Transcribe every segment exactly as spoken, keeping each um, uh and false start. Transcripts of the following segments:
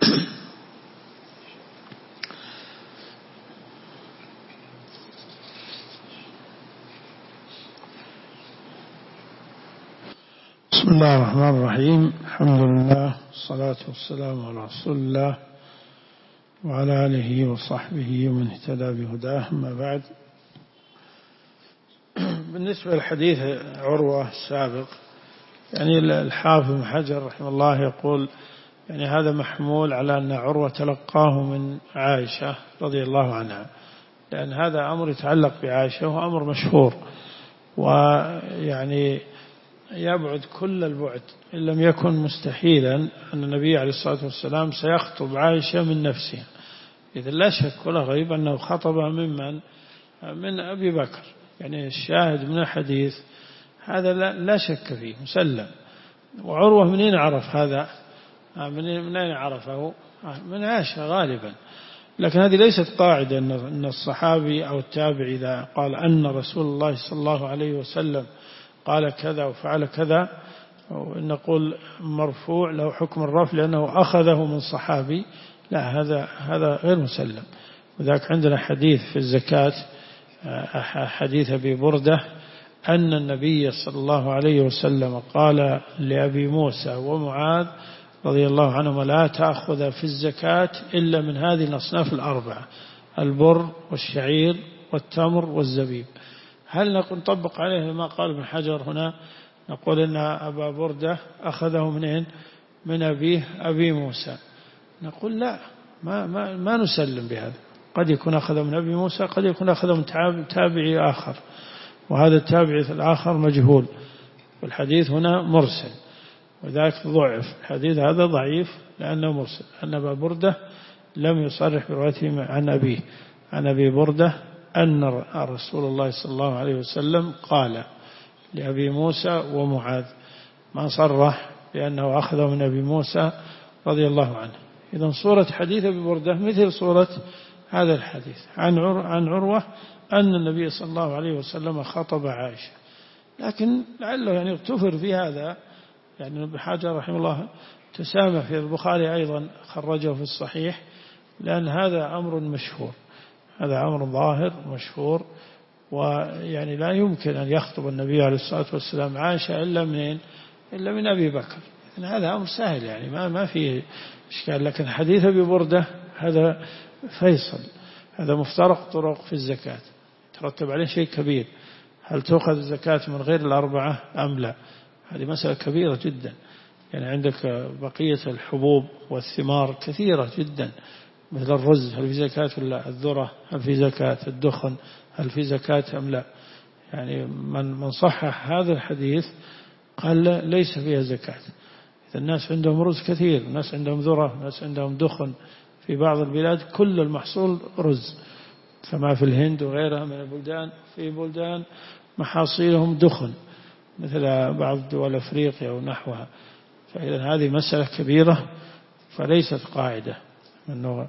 بسم الله الرحمن الرحيم. الحمد لله والصلاة والسلام على رسول الله وعلى آله وصحبه ومن اهتدى بهداه، أما بعد. بالنسبة للحديث عروة السابق، يعني الحافظ بن حجر رحمه الله يقول يعني هذا محمول على أن عروة تلقاه من عائشة رضي الله عنها، لأن هذا أمر يتعلق بعائشة وهو أمر مشهور، ويعني يبعد كل البعد إن لم يكن مستحيلا أن النبي عليه الصلاة والسلام سيخطب عائشة من نفسها. إذن لا شك ولا غيب أنه خطب ممن من أبي بكر، يعني الشاهد من الحديث هذا لا شك فيه مسلم. وعروة منين عرف هذا؟ من أين عرفه؟ من عائشة غالبا. لكن هذه ليست قاعدة أن الصحابي أو التابعي إذا قال أن رسول الله صلى الله عليه وسلم قال كذا وفعل كذا نقول مرفوع له حكم الرفع لأنه أخذه من صحابي، لا، هذا هذا غير مسلم. وذاك عندنا حديث في الزكاة، حديث أبي بردة أن النبي صلى الله عليه وسلم قال لأبي موسى ومعاذ رضي الله عنهما لا تأخذ في الزكاة إلا من هذه الأصناف الأربعة: البر والشعير والتمر والزبيب. هل نقول نطبق عليه ما قال ابن حجر هنا، نقول إن أبا بردة أخذه منين؟ من أبيه أبي موسى. نقول لا، ما, ما, ما نسلم بهذا. قد يكون أخذه من أبي موسى، قد يكون أخذه من تابعي آخر، وهذا التابعي الآخر مجهول، والحديث هنا مرسل، وذاك ضعف. الحديث هذا ضعيف لأنه مرسل، أن أبا بردة لم يصرح بروايته عن أبيه عن أبي بردة أن رسول الله صلى الله عليه وسلم قال لأبي موسى ومعاذ، ما صرح بأنه أخذه من أبي موسى رضي الله عنه. إذن صورة حديث أبي بردة مثل صورة هذا الحديث عن عن عروة أن النبي صلى الله عليه وسلم خطب عائشة. لكن لعله يعني اغتفر في هذا، يعني ابن حجر رحمه الله تسامح في البخاري أيضا خرجه في الصحيح، لأن هذا أمر مشهور، هذا أمر ظاهر مشهور، ويعني لا يمكن أن يخطب النبي عليه الصلاة والسلام عائشة إلا منين؟ إلا من أبي بكر. يعني هذا أمر سهل، يعني ما ما فيه إشكال. لكن حديث أبي بردة هذا فيصل، هذا مفترق طرق في الزكاة، ترتب عليه شيء كبير. هل تأخذ الزكاة من غير الأربعة أم لا؟ هذه مسألة كبيرة جدا. يعني عندك بقية الحبوب والثمار كثيرة جدا، مثل الرز، هل في زكاة ولا الذرة؟ هل في زكاة الدخن؟ هل في زكاة أم لا؟ يعني من من صحح هذا الحديث قال ليس فيها زكاة. إذا الناس عندهم رز كثير، الناس عندهم ذرة، الناس عندهم دخن. في بعض البلاد كل المحصول رز، كما في الهند وغيرها من البلدان. في بلدان محاصيلهم دخن، مثل بعض دول أفريقيا ونحوها. فإذا هذه مسألة كبيرة، فليست قاعدة أنه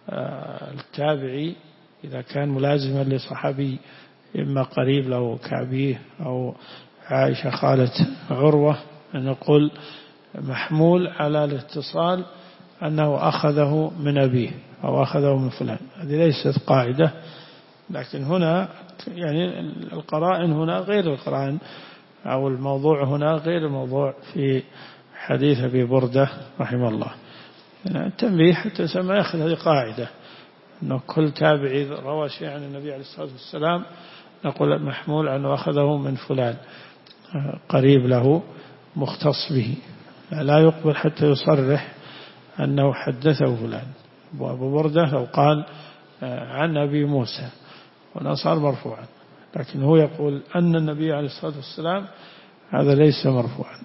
التابعي إذا كان ملازما لصحابي إما قريب له كعبيه أو عائشة خالة عروة، أن نقول محمول على الاتصال أنه أخذه من أبيه أو أخذه من فلان. هذه ليست قاعدة. لكن هنا يعني القرائن هنا غير القرائن، أو الموضوع هنا غير الموضوع في حديث أبي بردة رحمه الله. التنبيه حتى سما يأخذ هذه قاعدة، أنه كل تابعي روى شيء عن النبي عليه الصلاة والسلام نقول محمول أنه أخذه من فلان قريب له مختص به، لا يقبل حتى يصرح أنه حدثه فلان. وأبو بردة لو قال عن أبي موسى ونصار مرفوعا، لكن هو يقول أن النبي عليه الصلاة والسلام، هذا ليس مرفوعا.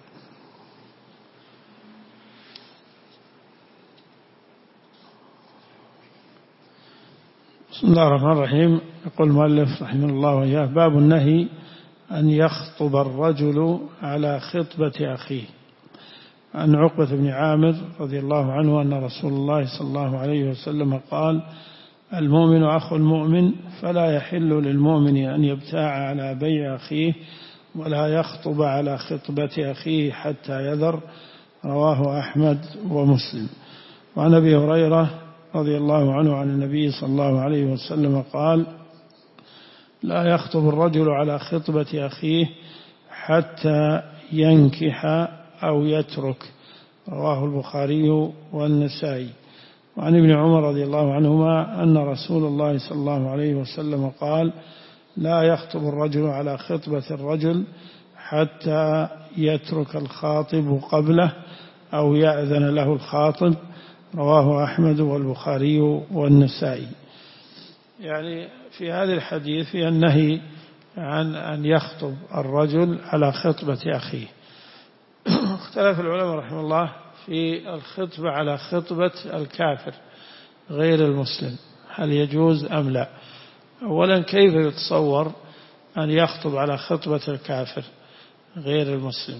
بسم الله الرحمن الرحيم. يقول المؤلف رحمه الله وإياه: باب النهي أن يخطب الرجل على خطبة أخيه. عن عقبة بن عامر رضي الله عنه أن رسول الله صلى الله عليه وسلم قال: المؤمن أخو المؤمن، فلا يحل للمؤمن أن يبتاع على بيع أخيه ولا يخطب على خطبة أخيه حتى يذر. رواه أحمد ومسلم. وعن أبي هريرة رضي الله عنه عن النبي صلى الله عليه وسلم قال: لا يخطب الرجل على خطبة أخيه حتى ينكح أو يترك. رواه البخاري والنسائي. وعن ابن عمر رضي الله عنهما أن رسول الله صلى الله عليه وسلم قال: لا يخطب الرجل على خطبة الرجل حتى يترك الخاطب قبله أو يأذن له الخاطب. رواه أحمد والبخاري والنسائي. يعني في هذا الحديث في النهي عن أن يخطب الرجل على خطبة أخيه. اختلف العلماء رحمه الله في الخطبة على خطبة الكافر غير المسلم، هل يجوز أم لا؟ أولا، كيف يتصور أن يخطب على خطبة الكافر غير المسلم؟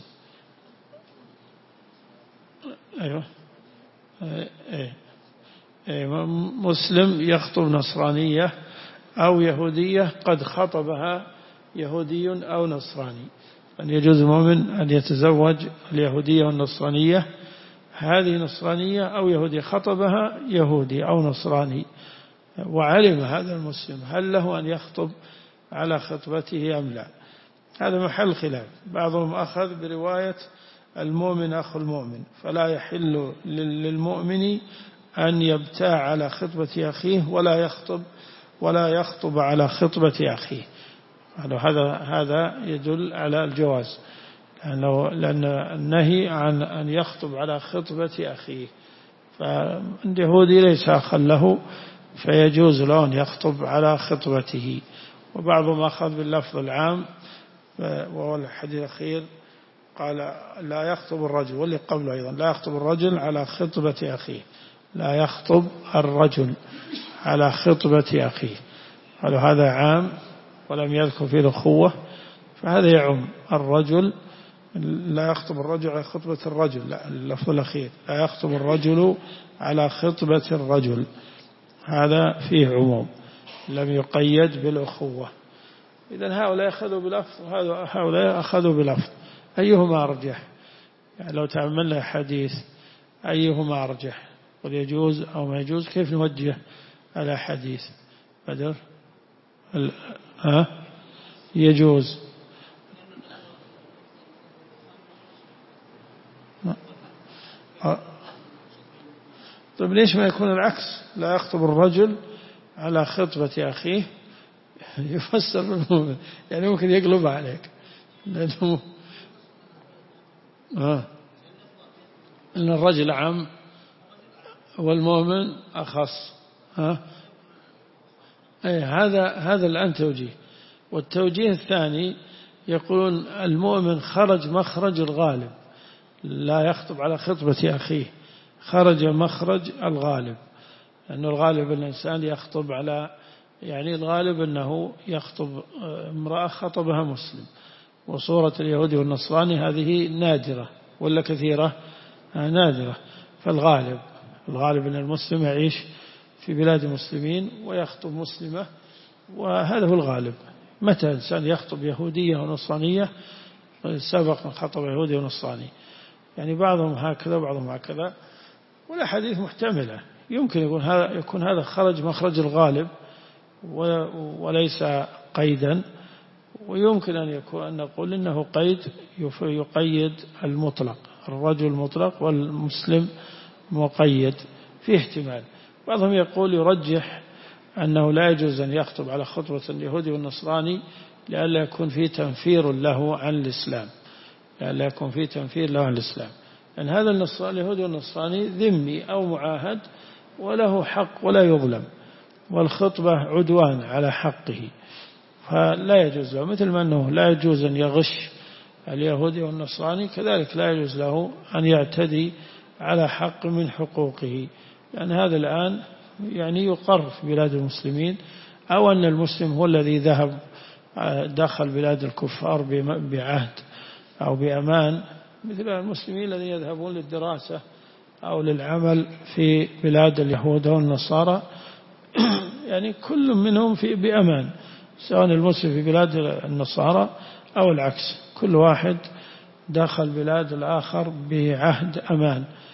أيوه أيه. أيه. مسلم يخطب نصرانية أو يهودية قد خطبها يهودي أو نصراني، أن يجوز المؤمن أن يتزوج اليهودية والنصرانية، هذه نصرانية أو يهودية خطبها يهودي أو نصراني، وعلم هذا المسلم هل له أن يخطب على خطبته أم لا؟ هذا محل خلاف. بعضهم أخذ برواية المؤمن أخو المؤمن، فلا يحل للمؤمن أن يبتاع على خطبة أخيه ولا يخطب ولا يخطب على خطبة أخيه. هذا هذا يدل على الجواز، لأن النهي عن أن يخطب على خطبة أخيه، فاليهودي ليس أخا له فيجوز له أن يخطب على خطبته. وبعضهم أخذ باللفظ العام وهو الحديث الأخير، قال: لا يخطب الرجل، واللي قبله أيضا: لا يخطب الرجل على خطبة أخيه، لا يخطب الرجل على خطبة أخيه. قالوا هذا عام ولم يذكر فيه الأخوة، فهذا يعم الرجل. لا يخطب الرجل على خطبة الرجل، لا، اللفظ الأخير: لا يخطب الرجل على خطبة الرجل، هذا فيه عموم لم يقيد بالأخوة. إذن هؤلاء أخذوا بلفظ وهؤلاء أخذوا بلفظ، أيهما أرجح؟ يعني لو تأملنا حديث أيهما أرجح، قل يجوز أو ما يجوز، كيف نوجه على حديث بدر؟ ها يجوز. طيب ليش ما يكون العكس؟ لا يخطب الرجل على خطبة أخيه، يفسر بالمؤمن، يعني ممكن يقلب عليك، لأنه آه. إن الرجل عام والمؤمن أخص. ها أي هذا هذا الآن توجيه. والتوجيه الثاني يقولون المؤمن خرج مخرج الغالب، لا يخطب على خطبة أخيه، خرج مخرج الغالب، لأن الغالب الإنسان يخطب على، يعني الغالب أنه يخطب امرأة خطبها مسلم، وصورة اليهودي والنصراني هذه نادرة ولا كثيرة؟ نادرة. فالغالب الغالب أن المسلم يعيش في بلاد المسلمين ويخطب مسلمة، وهذا هو الغالب. متى إنسان يخطب يهودية ونصرانية سبق من خطب يهودي ونصراني، يعني بعضهم هكذا وبعضهم هكذا، والأحاديث محتملة. يمكن يكون هذا يكون هذا خرج مخرج الغالب وليس قيدا، ويمكن أن يكون أن نقول إنه قيد يقيد المطلق، الرجل مطلق والمسلم مقيد، في احتمال. بعضهم يقول يرجح أنه لا يجوز أن يخطب على خطبة اليهودي والنصراني لئلا يكون فيه تنفير له عن الإسلام، لئلا يكون فيه تنفير له عن الإسلام، لأن هذا اليهودي والنصراني ذمي أو معاهد وله حق ولا يظلم، والخطبة عدوان على حقه، فلا يجوز له. مثل ما أنه لا يجوز أن يغش اليهودي والنصراني، كذلك لا يجوز له أن يعتدي على حق من حقوقه، لأن هذا الآن يعني يقر في بلاد المسلمين، أو أن المسلم هو الذي ذهب دخل بلاد الكفار بعهد أو بأمان، مثل المسلمين الذين يذهبون للدراسة أو للعمل في بلاد اليهود والنصارى، يعني كل منهم في بأمان، سواء المسلم في بلاد النصارى أو العكس، كل واحد دخل بلاد الآخر بعهد أمان.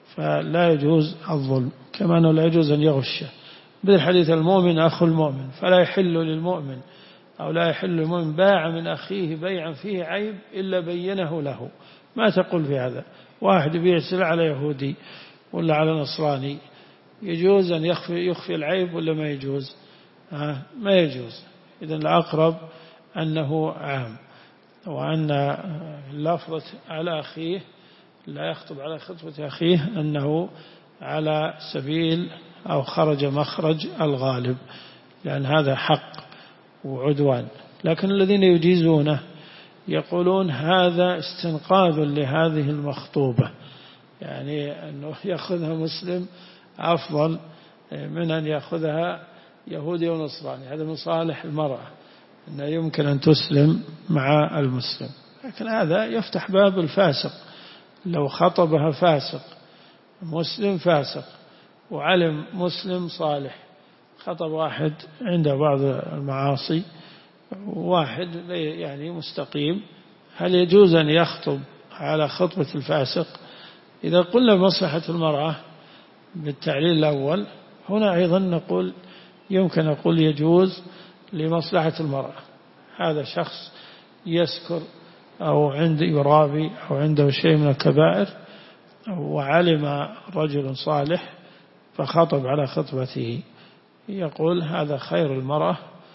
فلا يجوز الظلم، كما أنه لا يجوز أن يغشه. بالحديث المؤمن أخو المؤمن، فلا يحل للمؤمن أو لا يحل للمؤمن باع من أخيه بيعا فيه عيب إلا بينه له. ما تقول في هذا؟ واحد يبيع سلعة على يهودي ولا على نصراني، يجوز أن يخفي, يخفي العيب ولا ما يجوز؟ آه ما يجوز. إذن الأقرب أنه عام، وأن لفظة على أخيه لا يخطب على خطبة أخيه أنه على سبيل أو خرج مخرج الغالب، لأن هذا حق وعدوان. لكن الذين يجيزونه يقولون هذا استنقاذ لهذه المخطوبة، يعني أنه يأخذها مسلم أفضل من أن يأخذها يهودي ونصراني. هذا من صالح المرأة أنه يمكن أن تسلم مع المسلم. لكن هذا يفتح باب الفاسق، لو خطبها فاسق مسلم فاسق وعلم مسلم صالح، خطب واحد عنده بعض المعاصي واحد يعني مستقيم، هل يجوز أن يخطب على خطبة الفاسق؟ إذا قلنا مصلحة المرأة بالتعليل الأول، هنا أيضا نقول يمكن نقول يجوز لمصلحة المرأة. هذا شخص يسكر أو عنده يرابي أو عنده شيء من الكبائر، وعلم رجل صالح فخطب على خطبته، يقول هذا خير المرأة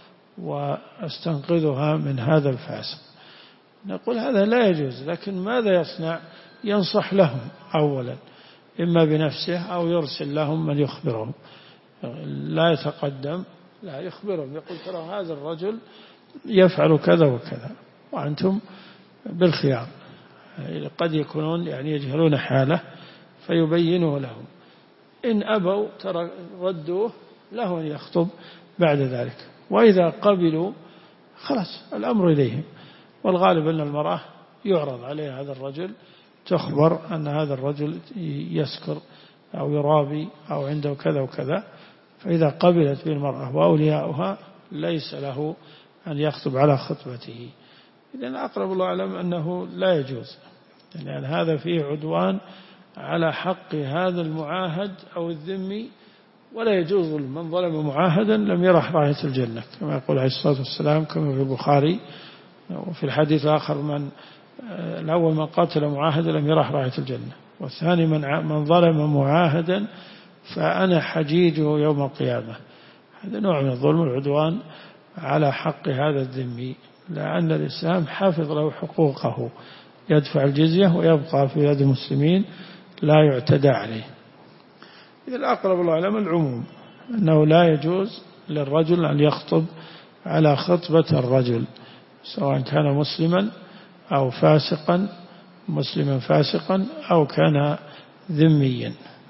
واستنقذها من هذا الفاسق. نقول هذا لا يجوز، لكن ماذا يصنع؟ ينصح لهم أولا، إما بنفسه أو يرسل لهم من يخبرهم، لا يتقدم، لا يخبرهم، يقول ترى هذا الرجل يفعل كذا وكذا وأنتم بالخيار. قد يكونون يعني يجهلون حاله فيبينه لهم، إن أبوا ترى ردوه له أن يخطب بعد ذلك، وإذا قبلوا خلاص الأمر إليهم. والغالب أن المرأة يعرض عليها هذا الرجل، تخبر أن هذا الرجل يسكر أو يرابي أو عنده كذا وكذا، فإذا قبلت بالمرأة وأولياؤها ليس له أن يخطب على خطبته. إذن أقرب الله أعلم أنه لا يجوز، لأن يعني هذا فيه عدوان على حق هذا المعاهد أو الذمي، ولا يجوز من ظلم معاهدا لم يرح راية الجنة، كما يقول عليه الصلاة والسلام كما في البخاري. وفي الحديث الآخر من الأول من قاتل معاهدا لم يرح راية الجنة، والثاني من من ظلم معاهدا فأنا حجيجه يوم القيامة. هذا نوع من الظلم والعدوان على حق هذا الذمي، لأن الإسلام حافظ له حقوقه، يدفع الجزية ويبقى في يد المسلمين لا يعتدى عليه. إذا الأقرب الله أعلم العموم أنه لا يجوز للرجل أن يخطب على خطبة الرجل، سواء كان مسلما أو فاسقا، مسلما فاسقا أو كان ذميا.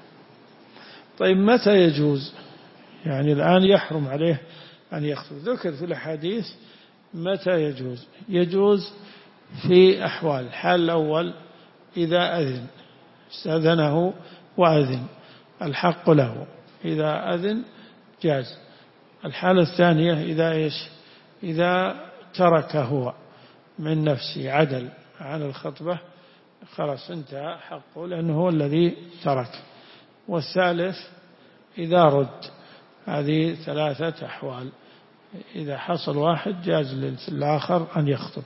طيب متى يجوز؟ يعني الآن يحرم عليه أن يخطب. ذكر في الحديث متى يجوز. يجوز في أحوال: الحال الأول إذا أذن، استأذنه وأذن، الحق له، إذا أذن جاز. الحالة الثانية إذا إيش؟ إذا ترك هو من نفسه، عدل عن الخطبة، خلاص انتهى حقه لأنه هو الذي ترك. والثالث إذا رد. هذه ثلاثة أحوال، إذا حصل واحد جاز للآخر أن يخطب.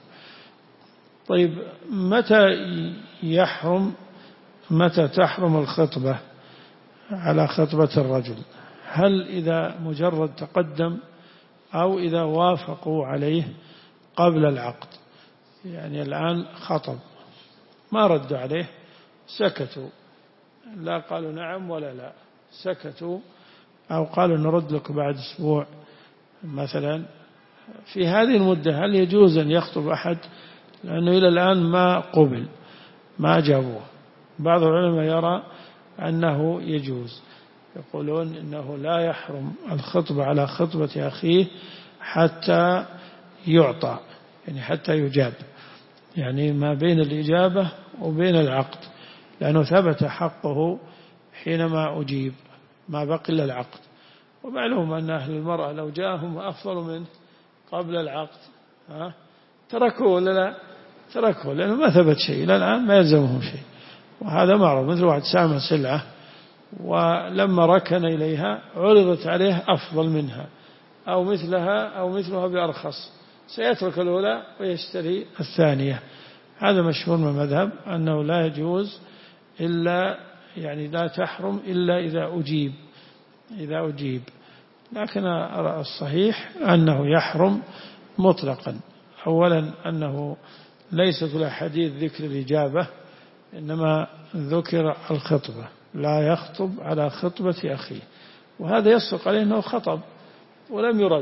طيب متى يحرم متى تحرم الخطبة على خطبة الرجل؟ هل إذا مجرد تقدم أو إذا وافقوا عليه قبل العقد؟ يعني الآن خطب ما ردوا عليه، سكتوا، لا قالوا نعم ولا لا، سكتوا، أو قالوا نرد لك بعد أسبوع مثلا. في هذه المدة هل يجوز أن يخطب أحد؟ لأنه إلى الآن ما قبل، ما جابوه. بعض العلماء يرى أنه يجوز، يقولون إنه لا يحرم الخطبة على خطبة أخيه حتى يعطى، يعني حتى يجاب، يعني ما بين الإجابة وبين العقد، لأنه ثبت حقه حينما أجيب، ما بقي إلا العقد. ومعلوم أن أهل المرأة لو جاءهم أفضل منه قبل العقد ها تركوه ولا لا؟ تركوه، لأنه ما ثبت شيء إلى الآن، ما يلزمهم شيء. وهذا معروف، مثل واحد سامة سلعة ولما ركن إليها عرضت عليه أفضل منها أو مثلها أو مثلها بأرخص، سيترك الأولى ويشتري الثانية. هذا مشهور من المذهب أنه لا يجوز إلا يعني لا تحرم إلا إذا أجيب إذا أجيب لكن الصحيح أنه يحرم مطلقا. أولا أنه ليس كل حديث ذكر الإجابة، إنما ذكر الخطبة، لا يخطب على خطبة أخيه، وهذا يصدق عليه أنه خطب ولم يرد،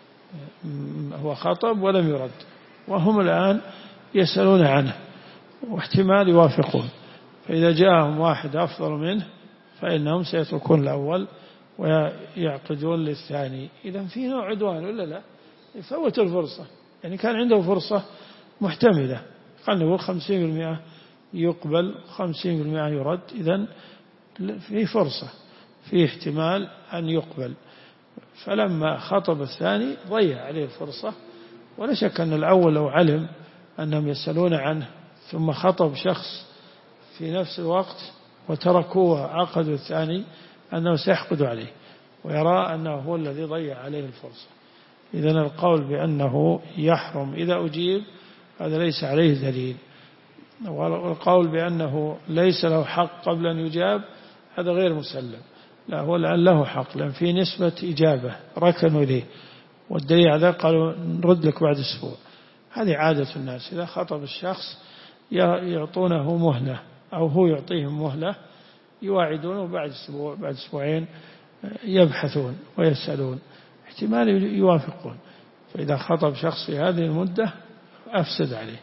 هو خطب ولم يرد، وهم الآن يسألون عنه واحتمال يوافقون، فإذا جاءهم واحد أفضل منه فإنهم سيتركون الأول ويعقدون للثاني. إذا في نوع عدوان ولا لا؟ يفوت الفرصة، يعني كان عنده فرصة محتملة، قال نقول خمسين بالمئة يقبل خمسين بالمئة يرد، إذن في فرصة، في احتمال أن يقبل، فلما خطب الثاني ضيع عليه الفرصة. ولا شك أن الأول لو علم أنهم يسألون عنه ثم خطب شخص في نفس الوقت وتركوه عقدوا الثاني أنه سيحقد عليه ويرى أنه هو الذي ضيع عليه الفرصة. إذن القول بأنه يحرم إذا أجيب هذا ليس عليه دليل، والقول بأنه ليس له حق قبل أن يجاب هذا غير مسلم، لا هو الآن له حق، لأن في نسبة إجابة ركنوا إليه، والدليل على ذلك قالوا نرد لك بعد أسبوع. هذه عادة الناس، إذا خطب الشخص يعطونه مهلة أو هو يعطيهم مهلة، يواعدونه بعد أسبوع بعد أسبوعين يبحثون ويسألون، احتمال يوافقون. فإذا خطب شخص في هذه المدة أفسد عليه.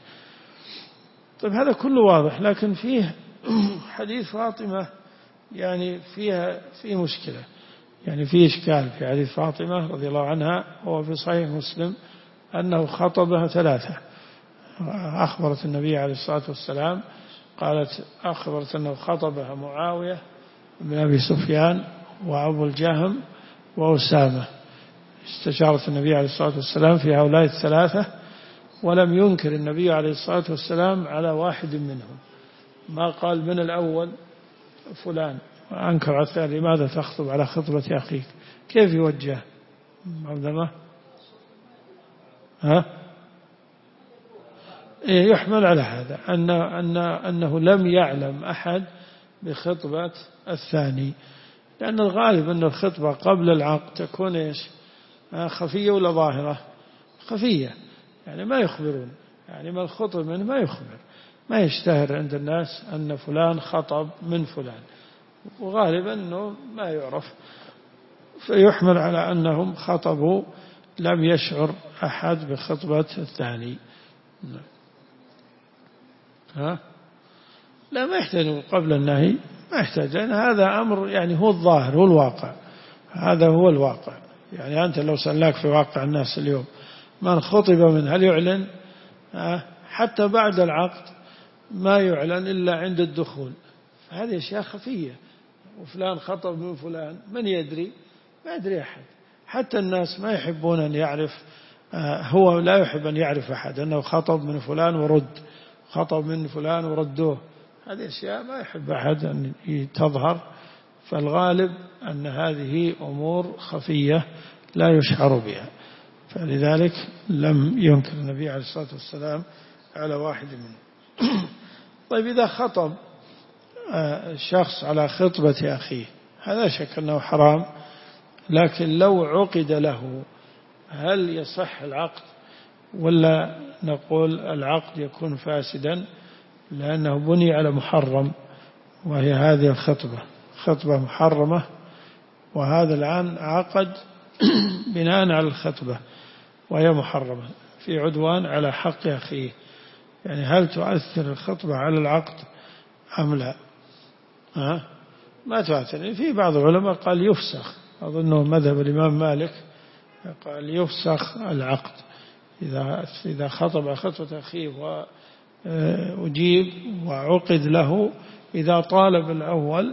طيب هذا كله واضح، لكن فيه حديث فاطمة يعني فيها في مشكلة، يعني في إشكال في حديث فاطمة رضي الله عنها، وهو في صحيح مسلم أنه خطبها ثلاثة. أخبرت النبي عليه الصلاة والسلام قالت أخبرت أنه خطبها معاوية بن أبي سفيان وأبو الجهم وأسامة. استشارت النبي عليه الصلاة والسلام في هؤلاء الثلاثة، ولم ينكر النبي عليه الصلاة والسلام على واحد منهم، ما قال من الأول فلان وأنكر على الثاني لماذا تخطب على خطبة أخيك، كيف يوجه عبد الله؟ ها؟ إيه يحمل على هذا أن أن أنه لم يعلم أحد بخطبة الثاني، لأن الغالب أن الخطبة قبل العقد تكون إيش؟ خفية ولا ظاهرة؟ خفية، يعني ما يخبرون، يعني ما الخطب منه ما يخبر، ما يشتهر عند الناس أن فلان خطب من فلان، وغالبا أنه ما يعرف، فيحمل على أنهم خطبوا لم يشعر أحد بخطبة الثاني. ها؟ لا ما يحتاج قبل النهي، ما يحتاج، لأن هذا أمر يعني هو الظاهر هو الواقع، هذا هو الواقع. يعني أنت لو سألناك في واقع الناس اليوم من خطب من هل يعلن؟ حتى بعد العقد ما يعلن إلا عند الدخول، هذه أشياء خفية. وفلان خطب من فلان من يدري؟ ما يدري أحد، حتى الناس ما يحبون أن يعرف، هو لا يحب أن يعرف أحد أنه خطب من فلان ورد، خطب من فلان وردوه، هذه أشياء ما يحب أحد أن تظهر، فالغالب أن هذه أمور خفية لا يشعر بها، فلذلك لم ينكر النبي عليه الصلاة والسلام على واحد منهم. طيب إذا خطب شخص على خطبة أخيه هذا شك أنه حرام، لكن لو عقد له هل يصح العقد ولا نقول العقد يكون فاسدا، لأنه بني على محرم وهي هذه الخطبة، خطبة محرمة، وهذا الآن عقد بناء على الخطبة وهي محرمة في عدوان على حق أخيه، يعني هل تؤثر الخطبة على العقد أم لا؟ ها؟ ما تؤثر. في بعض العلماء قال يفسخ، أظنه مذهب الإمام مالك، قال يفسخ العقد إذا إذا خطب خطبة أخيه وأجيب وعقد له، إذا طالب الأول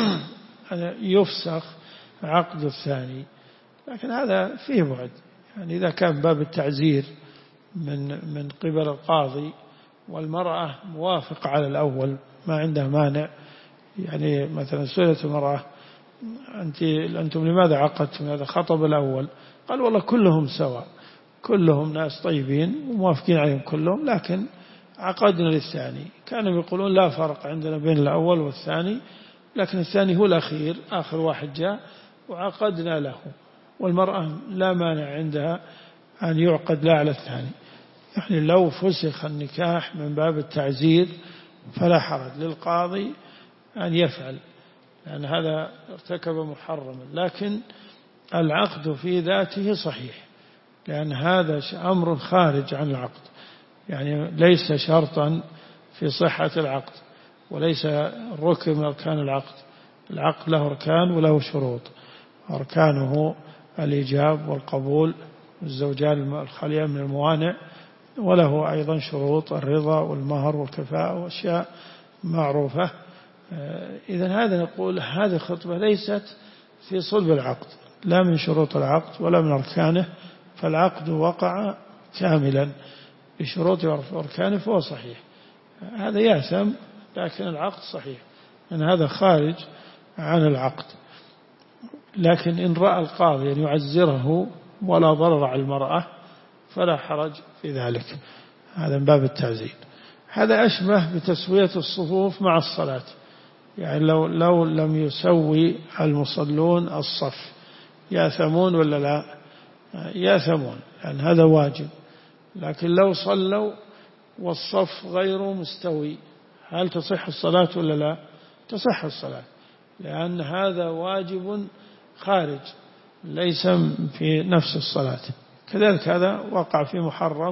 يفسخ عقد الثاني، لكن هذا فيه بعد، يعني إذا كان باب التعزير من من قبل القاضي والمرأة موافقة على الأول ما عنده مانع. يعني مثلا سئلت المرأة أنت أنتم لماذا عقدتم هذا خطب الأول؟ قال والله كلهم سواء، كلهم ناس طيبين وموافقين عليهم كلهم، لكن عقدنا للثاني. كانوا يقولون لا فرق عندنا بين الأول والثاني، لكن الثاني هو الأخير، آخر واحد جاء وعقدنا له. والمرأة لا مانع عندها أن يعقد لا على الثاني. يعني لو فسخ النكاح من باب التعزير فلا حرج للقاضي أن يفعل، لأن هذا ارتكب محرما، لكن العقد في ذاته صحيح، لأن هذا أمر خارج عن العقد، يعني ليس شرطا في صحة العقد، وليس ركن من أركان العقد. العقد له أركان وله شروط، أركانه الإيجاب والقبول، الزوجان الخاليان من الموانع، وله أيضا شروط الرضا والمهر والكفاءة وأشياء معروفة. إذن هذا نقول هذه الخطبة ليست في صلب العقد، لا من شروط العقد ولا من أركانه، فالعقد وقع كاملا بشروطه وأركانه فهو صحيح. هذا يأثم، لكن العقد صحيح، أن هذا خارج عن العقد. لكن إن رأى القاضي أن يعزره ولا ضرر على المرأة فلا حرج في ذلك، هذا من باب التعزير. هذا أشبه بتسوية الصفوف مع الصلاة، يعني لو, لو لم يسوي المصلون الصف يأثمون ولا لا؟ يأثمون، لأن هذا واجب. لكن لو صلوا والصف غير مستوي هل تصح الصلاة ولا لا؟ تصح الصلاة، لأن هذا واجب خارج ليس في نفس الصلاة. كذلك هذا وقع في محرم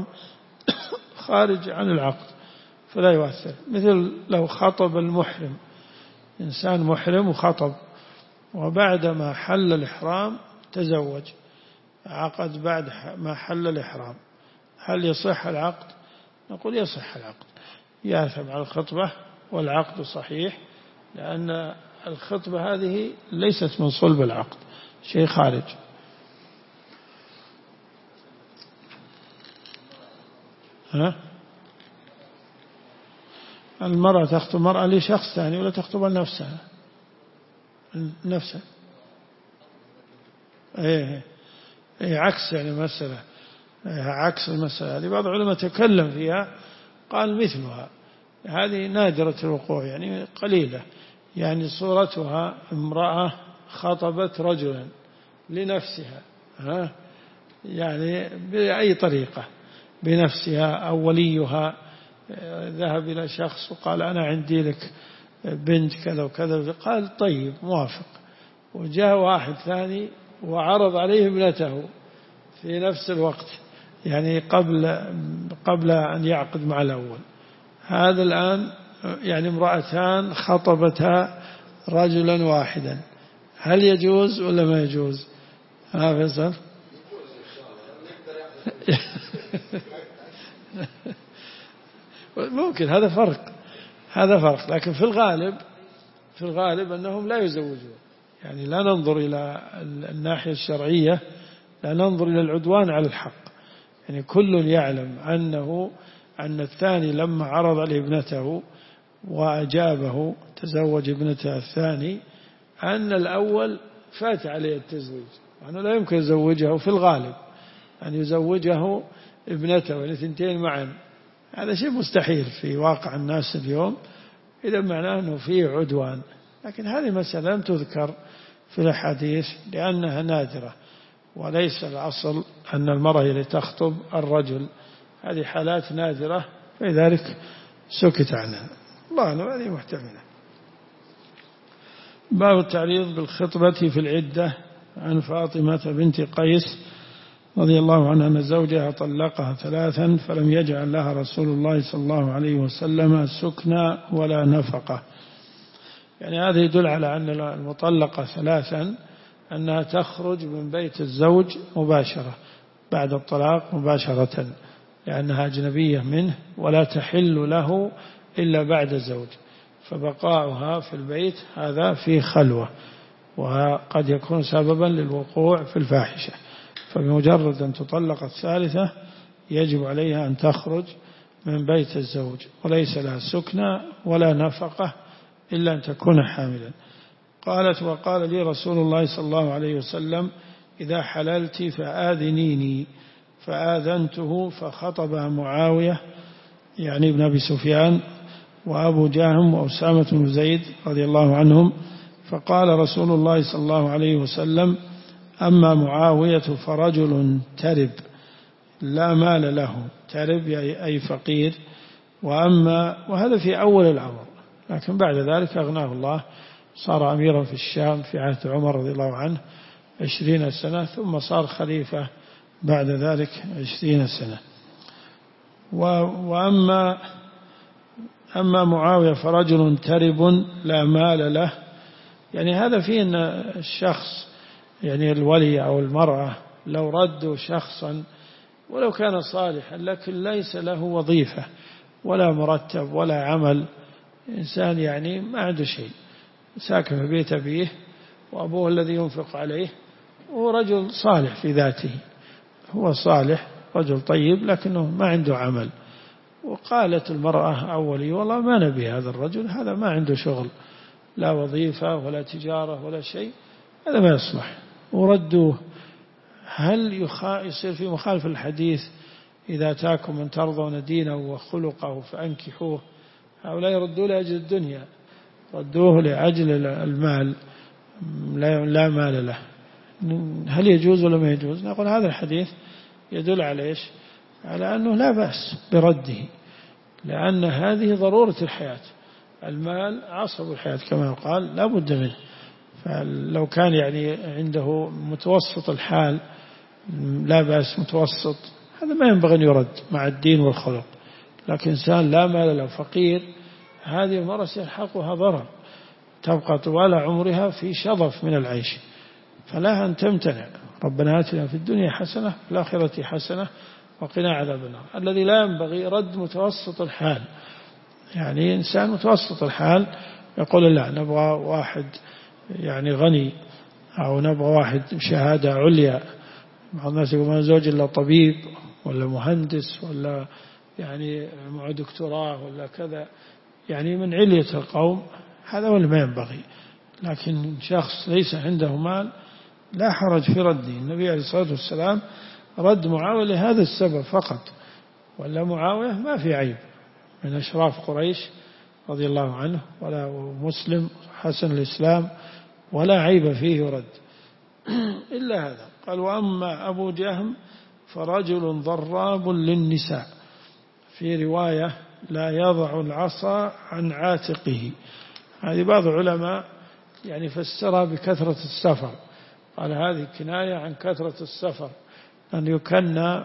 خارج عن العقد فلا يؤثر. مثل لو خطب المحرم، إنسان محرم وخطب، وبعدما حل الإحرام تزوج، عقد بعد ما حل الإحرام، هل يصح العقد؟ نقول يصح العقد، يأثم على الخطبة والعقد صحيح، لأن الخطبة هذه ليست من صلب العقد، شيء خارج. ها؟ المرأة تخطب مرأة لشخص ثاني ولا تخطب لنفسها؟ نفسها. ايه ايه عكس يعني مسألة، إيه عكس المسألة هذه. بعض العلماء تكلم فيها قال مثلها، هذه نادرة الوقوع يعني قليلة. يعني صورتها امرأة خطبت رجلا لنفسها، ها يعني بأي طريقة، بنفسها أو وليها ذهب إلى شخص وقال أنا عندي لك بنت كذا وكذا، قال طيب موافق. وجاء واحد ثاني وعرض عليه ابنته في نفس الوقت، يعني قبل قبل أن يعقد مع الأول. هذا الآن يعني امرأتان خطبتا رجلا واحدا، هل يجوز ولا ما يجوز؟ ها فيصل؟ ممكن، هذا فرق، هذا فرق. لكن في الغالب في الغالب أنهم لا يزوجون، يعني لا ننظر إلى الناحية الشرعية، لا ننظر إلى العدوان على الحق. يعني كل يعلم أنه أن الثاني لما عرض عليه ابنته وأجابه تزوج ابنته الثاني، أن الأول فات عليه التزويج، وأنه لا يمكن يزوجه في الغالب، أن يزوجه ابنته والاثنتين معا، هذا شيء مستحيل في واقع الناس اليوم. إذا معناه أنه فيه عدوان. لكن هذه مسألة لم تذكر في الحديث لأنها نادرة، وليس الأصل أن المرأة اللي تخطب الرجل، هذه حالات نادرة، فلذلك سكت عنها. الله أعلم، هذه محتملة. باب التعريض بالخطبة في العدة. عن فاطمة بنت قيس رضي الله عنها أن زوجها طلقها ثلاثا فلم يجعل لها رسول الله صلى الله عليه وسلم سكنى ولا نفقة. يعني هذا يدل على أن المطلقة ثلاثا أنها تخرج من بيت الزوج مباشرة بعد الطلاق مباشرة، لأنها أجنبية منه ولا تحل له إلا بعد الزوج، فبقاؤها في البيت هذا في خلوة، وقد يكون سببا للوقوع في الفاحشة. فبمجرد أن تطلق الثالثة يجب عليها أن تخرج من بيت الزوج، وليس لها سكنى ولا نفقة إلا أن تكون حاملا. قالت: وقال لي رسول الله صلى الله عليه وسلم: إذا حللت فآذنيني، فآذنته، فخطب معاوية يعني ابن أبي سفيان وأبو جهم وأسامة بن زيد رضي الله عنهم، فقال رسول الله صلى الله عليه وسلم: أما معاوية فرجل ترب لا مال له، ترب أي فقير، وأما وهذا في أول الأمر، لكن بعد ذلك أغناه الله، صار أميرا في الشام في عهد عمر رضي الله عنه عشرين سنة، ثم صار خليفة بعد ذلك عشرين سنة. وأما أما معاوية فرجل ترب لا مال له، يعني هذا فيه أن الشخص يعني الولي أو المرأة لو ردوا شخصا ولو كان صالحا لكن ليس له وظيفة ولا مرتب ولا عمل، إنسان يعني ما عنده شيء، ساكن في بيت أبيه وأبوه الذي ينفق عليه، وهو رجل صالح في ذاته، هو صالح رجل طيب لكنه ما عنده عمل، وقالت المرأة أولي: والله ما نبي هذا الرجل، هذا ما عنده شغل، لا وظيفة ولا تجارة ولا شيء، هذا ما يصلح، وردوه. هل يصير في مخالف الحديث: إذا أتاكم من ترضون دينه وخلقه فأنكحوه؟ هؤلاء يردوه لأجل الدنيا، ردوه لأجل المال، لا مال له. هل يجوز ولا ما يجوز؟ نقول هذا الحديث يدل على إيش؟ على أنه لا بأس برده، لأن هذه ضرورة الحياة، المال عصب الحياة كما قال، لا بد منه. فلو كان يعني عنده متوسط الحال لا بأس، متوسط، هذا ما ينبغي أن يرد مع الدين والخلق. لكن إنسان لا مال له فقير، هذه المرأة سيلحقها ضرر، تبقى طوال عمرها في شظف من العيش، فلا أن تمتنع. ربنا آتنا في الدنيا حسنة في الآخرة حسنة وقنا عذاب النار. الذي لا ينبغي رد متوسط الحال، يعني إنسان متوسط الحال يقول: لا، نبغى واحد يعني غني، أو نبغى واحد شهادة عليا. بعض الناس يقول: ما زوج إلا طبيب ولا مهندس ولا يعني مع دكتوراه ولا كذا، يعني من علية القوم، هذا هو اللي ما ينبغي. لكن شخص ليس عنده مال لا حرج في رده. النبي عليه الصلاة والسلام رد معاوية لهذا السبب فقط، ولا معاوية ما في عيب، من أشراف قريش رضي الله عنه، ولا مسلم حسن الإسلام، ولا عيب فيه رد إلا هذا. قال: وأما أبو جهم فرجل ضراب للنساء، في رواية لا يضع العصا عن عاتقه. هذه بعض العلماء يعني فسرها بكثرة السفر، قال هذه كناية عن كثرة السفر، أن يكنى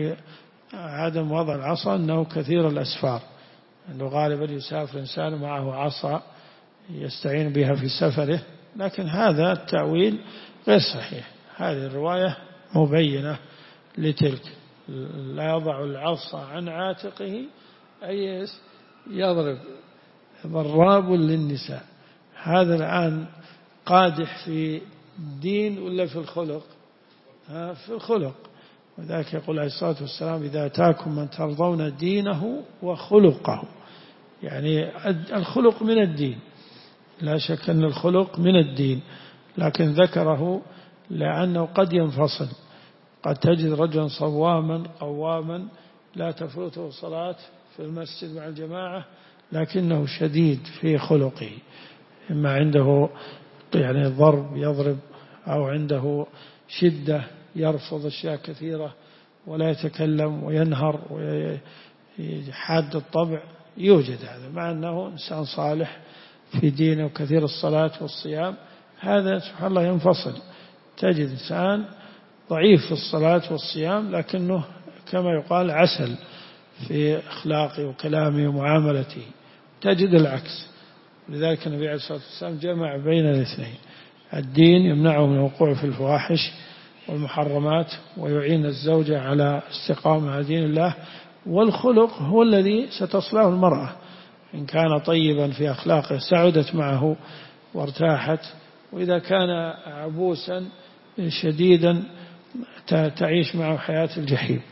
بعدم وضع العصا أنه كثير الأسفار، أنه غالبا يسافر إنسان معه عصا يستعين بها في سفره، لكن هذا التأويل غير صحيح. هذه الرواية مبينة لتلك، لا يضع العصا عن عاتقه أي يضرب، ضراب للنساء. هذا الآن قادح في الدين ولا في الخلق؟ ها، في الخلق. وذلك يقول عليه الصلاة والسلام: إذا أتاكم من ترضون دينه وخلقه، يعني الخلق من الدين، لا شك أن الخلق من الدين، لكن ذكره لأنه قد ينفصل. قد تجد رجلا صواما قواما لا تفوته صلاة في المسجد مع الجماعة، لكنه شديد في خلقه، إما عنده يعني ضرب يضرب، أو عنده شدة يرفض أشياء كثيرة ولا يتكلم وينهر ويحاد الطبع، يوجد هذا، مع أنه إنسان صالح في دينه وكثير الصلاة والصيام. هذا سبحان الله ينفصل. تجد إنسان ضعيف في الصلاة والصيام لكنه كما يقال عسل في أخلاقه وكلامه ومعاملته. تجد العكس. لذلك النبي عليه الصلاة والسلام جمع بين الاثنين: الدين يمنعه من الوقوع في الفواحش والمحرمات ويعين الزوجة على استقامة على دين الله، والخلق هو الذي ستصلاه المرأة. إن كان طيبا في أخلاقه سعدت معه وارتاحت، وإذا كان عبوسا شديدا تعيش معه حياة الجحيم.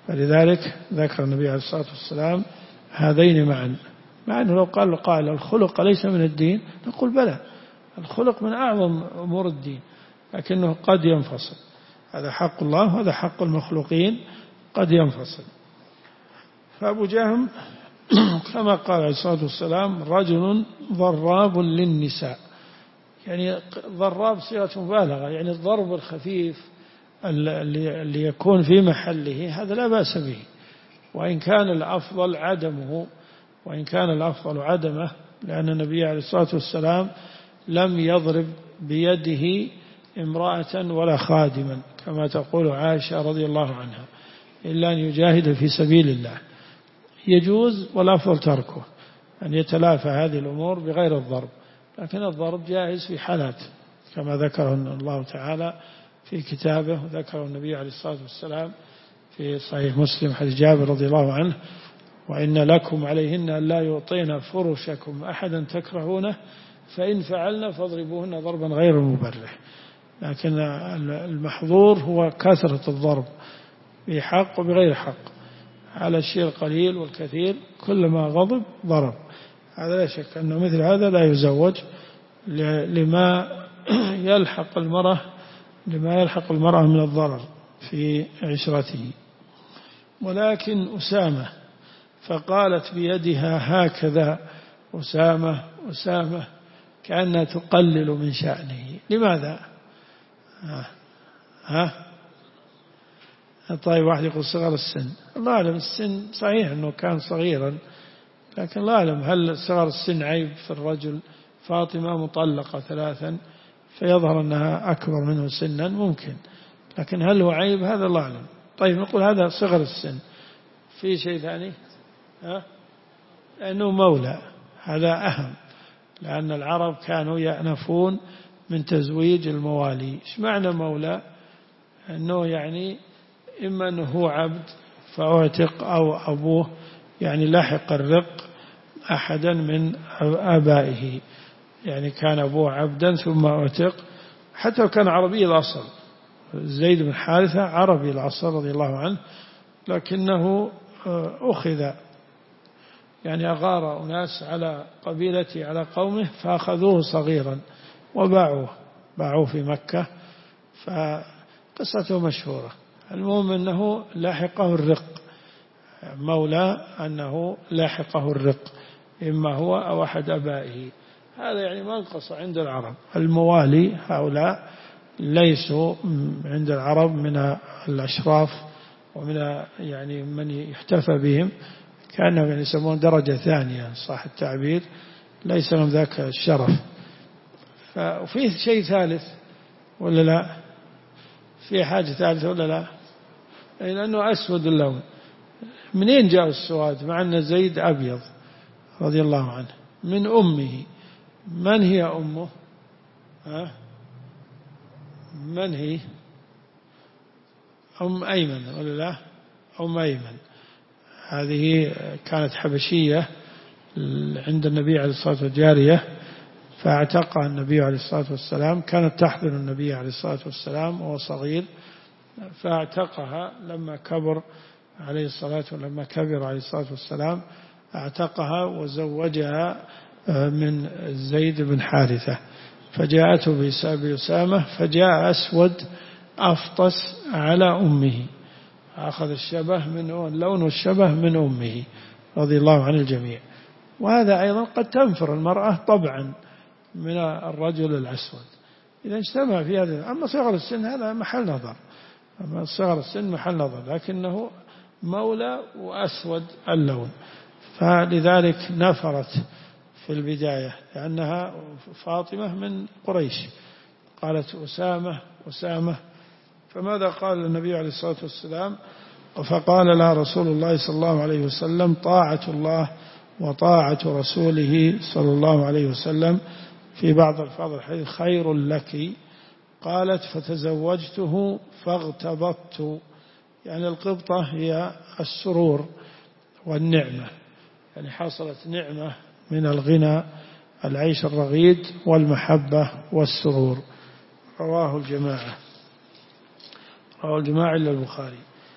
فلذلك ذكر النبي عليه الصلاة والسلام هذين معا، مع أنه لو قال قال الخلق ليس من الدين نقول بلى، الخلق من أعظم أمور الدين، لكنه قد ينفصل، هذا حق الله وهذا حق المخلوقين قد ينفصل. فأبو جهم كما قال عليه الصلاة والسلام رجل ضراب للنساء، يعني ضراب صيغة مبالغة، يعني الضرب الخفيف اللي يكون في محله هذا لا بأس به، وإن كان الأفضل عدمه، وإن كان الأفضل عدمه، لأن النبي عليه الصلاة والسلام لم يضرب بيده امرأة ولا خادما كما تقول عائشة رضي الله عنها، إلا أن يجاهد في سبيل الله. يجوز والأفضل تركه، أن يتلافى هذه الأمور بغير الضرب، لكن الضرب جائز في حالات كما ذكره الله تعالى في كتابه، وذكره النبي عليه الصلاة والسلام في صحيح مسلم حديث جابر رضي الله عنه: وإن لكم عليهن أن لا يعطين فرشكم أحدا تكرهونه فإن فعلنا فاضربوهن ضربا غير مبرح. لكن المحظور هو كثرة الضرب بحق وبغير حق، على الشيء القليل والكثير، كلما غضب ضرب. هذا لا شك أنه مثل هذا لا يزوج لما يلحق المرأة لما يلحق المرأة من الضرر في عشرته. ولكن أسامة فقالت بيدها هكذا أسامة أسامة كأنها تقلل من شأنه. لماذا؟ ها, ها؟ طيب واحد يقول صغر السن، الله أعلم، السن صحيح أنه كان صغيرا، لكن الله أعلم هل صغر السن عيب في الرجل؟ فاطمة مطلقة ثلاثا فيظهر أنها أكبر منه سنا، ممكن، لكن هل هو عيب؟ هذا الله أعلم. طيب نقول هذا صغر السن. في شيء ثاني؟ ها؟ لأنه مولى، هذا أهم، لأن العرب كانوا يأنفون من تزويج الموالي. إيش معنى مولى؟ أنه يعني إما أنه هو عبد فأعتق، أو أبوه يعني لحق الرق أحدا من آبائه، يعني كان أبوه عبدا ثم أعتق، حتى كان عربي الأصل. زيد بن حارثة عربي الأصل رضي الله عنه، لكنه أخذ يعني أغار أناس على قبيلته على قومه فأخذوه صغيرا وباعوه باعوه في مكة، فقصته مشهورة. المهم أنه لاحقه الرق، مولى أنه لاحقه الرق، إما هو أو أحد أبائه. هذا يعني منقص عند العرب. الموالي هؤلاء ليسوا عند العرب من الأشراف ومن يعني من يحتفى بهم، كأنهم يعني يسمون درجة ثانية صح التعبير، ليس لهم ذاك الشرف. ففيه شيء ثالث ولا لا؟ في حاجة ثالثة ولا لا؟ لأنه أسود اللون. منين جاء السواد مع أن زيد أبيض رضي الله عنه؟ من أمه. من هي أمه؟ ها؟ من هي؟ أم أيمن ولا لا؟ أم أيمن هذه كانت حبشية عند النبي عليه الصلاة والسلام، جارية، فاعتقها النبي عليه الصلاة والسلام، كانت تحضن النبي عليه الصلاة والسلام وهو صغير، فاعتقها لما كبر عليه الصلاة لما كبر عليه الصلاة والسلام اعتقها وزوجها من زيد بن حارثة، فجاءته بأسامة، فجاء أسود أفطس على أمه، أخذ الشبه من اللون والشبه من أمه رضي الله عن الجميع. وهذا أيضا قد تنفر المرأة طبعا من الرجل الأسود إذا اجتمع في هذا. أما صغر السن هذا محل نظر، أما صغر السن محل نظر، لكنه مولى وأسود اللون، فلذلك نفرت في البداية لأنها فاطمة من قريش، قالت أسامة أسامة. فماذا قال النبي عليه الصلاة والسلام؟ فقال لها رسول الله صلى الله عليه وسلم: طاعة الله وطاعة رسوله صلى الله عليه وسلم، في بعض الفاظ الحديث خير لك. قالت: فتزوجته فاغتبطت، يعني القبطة هي السرور والنعمة، يعني حصلت نعمة من الغنى، العيش الرغيد والمحبة والسرور. رواه الجماعة رواه الجماعة إلا البخاري.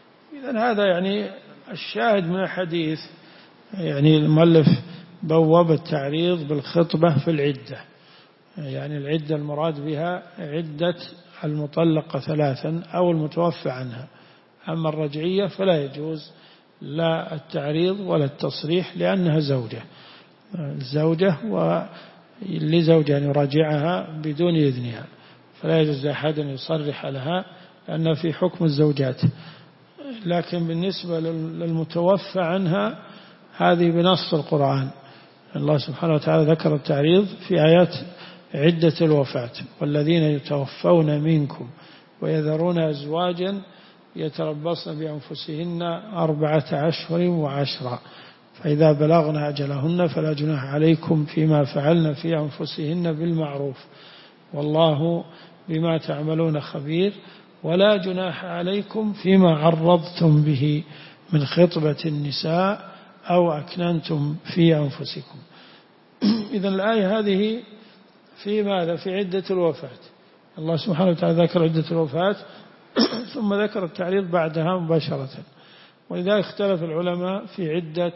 هذا يعني الشاهد من الحديث، يعني المؤلف بوب التعريض بالخطبة في العدة، يعني العدة المراد بها عدة المطلقة ثلاثا أو المتوفى عنها. أما الرجعية فلا يجوز لا التعريض ولا التصريح لأنها زوجة الزوجة ولزوجها أن يراجعها بدون إذنها، فلا يجوز لأحد أن يصرح لها لأنها في حكم الزوجات. لكن بالنسبة للمتوفى عنها هذه بنص القرآن، الله سبحانه وتعالى ذكر التعريض في آيات عدة الوفاة: والذين يتوفون منكم ويذرون أزواجا يتربصن بأنفسهن أربعة أشهر وعشرا فإذا بلغن أجلهن فلا جناح عليكم فيما فعلن في أنفسهن بالمعروف والله بما تعملون خبير ولا جناح عليكم فيما عرضتم به من خطبة النساء أو أكننتم في أنفسكم. إذن الآية هذه في ماذا؟ في عدة الوفاة. الله سبحانه وتعالى ذكر عدة الوفاة ثم ذكر التعريض بعدها مباشرة. ولذلك اختلف العلماء في عدة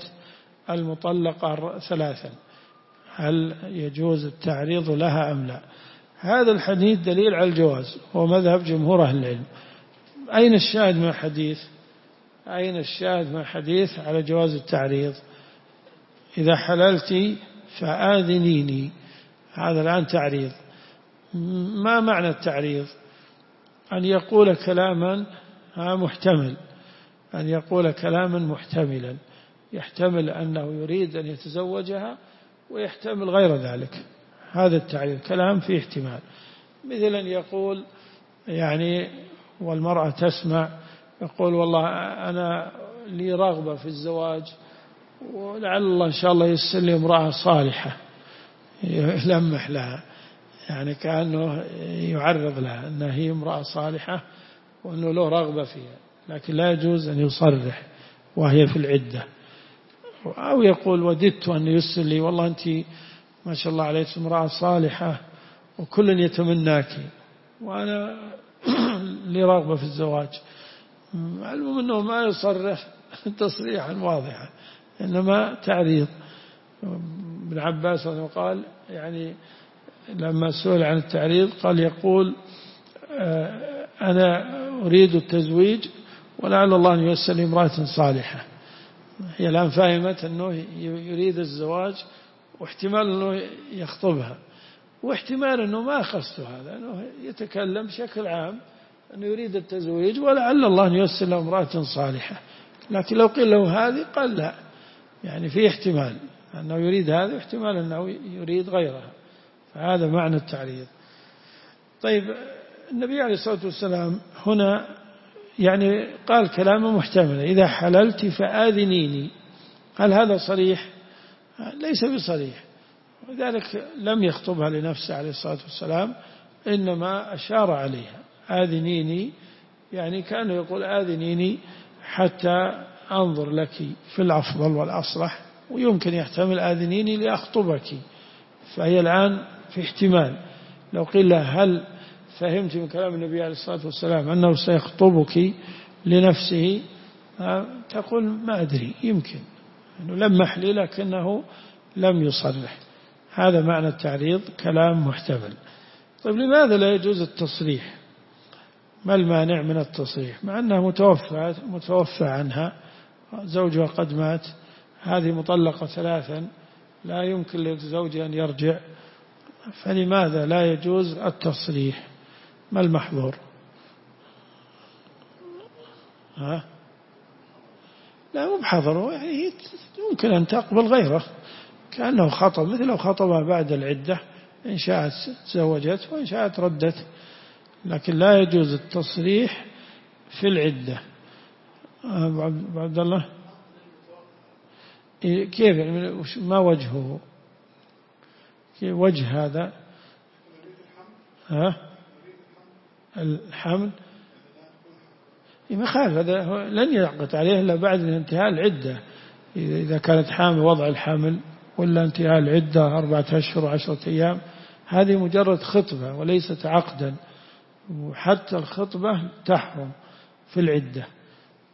المطلقة ثلاثا، هل يجوز التعريض لها أم لا؟ هذا الحديث دليل على الجواز، هو مذهب جمهور أهل العلم. أين الشاهد من الحديث؟ أين الشاهد من الحديث على جواز التعريض؟ إذا حللت فآذنيني، هذا الآن تعريض. ما معنى التعريض؟ أن يقول كلاما محتمل، أن يقول كلاما محتملا، يحتمل أنه يريد أن يتزوجها ويحتمل غير ذلك، هذا التعريض، كلام فيه احتمال. مثل أن يقول يعني والمرأة تسمع يقول والله أنا لي رغبة في الزواج ولعل الله إن شاء الله ييسر لي امرأة صالحة، يلمح لها، يعني كأنه يعرض لها أنها هي امرأة صالحة وأنه له رغبة فيها، لكن لا يجوز أن يصرح وهي في العدة. أو يقول وددت أن ييسر لي، والله أنت ما شاء الله عليك امرأة صالحة وكل يتمناك وأنا لي رغبة في الزواج. المهم أنه ما يصرح تصريحا واضحا، إنما تعريض. ابن عباس قال يعني لما سئل عن التعريض قال يقول أنا أريد التزويج ولعل الله أن ييسر لي امرأة صالحة. هي الآن فهمت أنه يريد الزواج واحتمال أنه يخطبها، واحتمال أنه ما خصته هذا، أنه يتكلم بشكل عام أنه يريد التزويج ولعل الله أن ييسر له امرأة صالحة. لكن لو قيل له هذه قال لا، يعني في احتمال أنه يريد هذا واحتمال أنه يريد غيرها، فهذا معنى التعريض. طيب النبي عليه الصلاة والسلام هنا يعني قال كلاما محتملا: إذا حللت فآذنيني. هل هذا صريح؟ ليس بصريح، وذلك لم يخطبها لنفسه عليه الصلاة والسلام، إنما أشار عليها آذنيني، يعني كأنه يقول آذنيني حتى أنظر لك في الأفضل والأصلح، ويمكن يحتمل آذنيني لأخطبك. فهي الآن في احتمال، لو قيل له هل فهمت من كلام النبي عليه الصلاة والسلام أنه سيخطبك لنفسه، تقول ما أدري، يمكن أنه لمح لي لكنه لم يصرح. هذا معنى التعريض، كلام محتمل. طيب لماذا لا يجوز التصريح؟ ما المانع من التصريح مع أنها متوفى متوفى عنها، زوجها قد مات، هذه مطلقة ثلاثا، لا يمكن للزوج أن يرجع، فلماذا لا يجوز التصريح؟ ما المحظور؟ ها؟ لا مو بحظره، يعني ممكن أن تقبل غيره كأنه خطب، مثل لو خطبها بعد العدة، إن شاءت تزوجت وإن شاءت ردت، لكن لا يجوز التصريح في العدة. أبو عبد الله كيف يعني ما وجهه؟ كيف وجه هذا؟ ها؟ الحمل ما خالف، هذا لن يعقد عليه إلا بعد انتهاء العدة، إذا كانت حامل وضع الحمل ولا انتهاء العدة أربعة أشهر وعشرة أيام، هذه مجرد خطبة وليست عقدا، وحتى الخطبة تحرم في العدة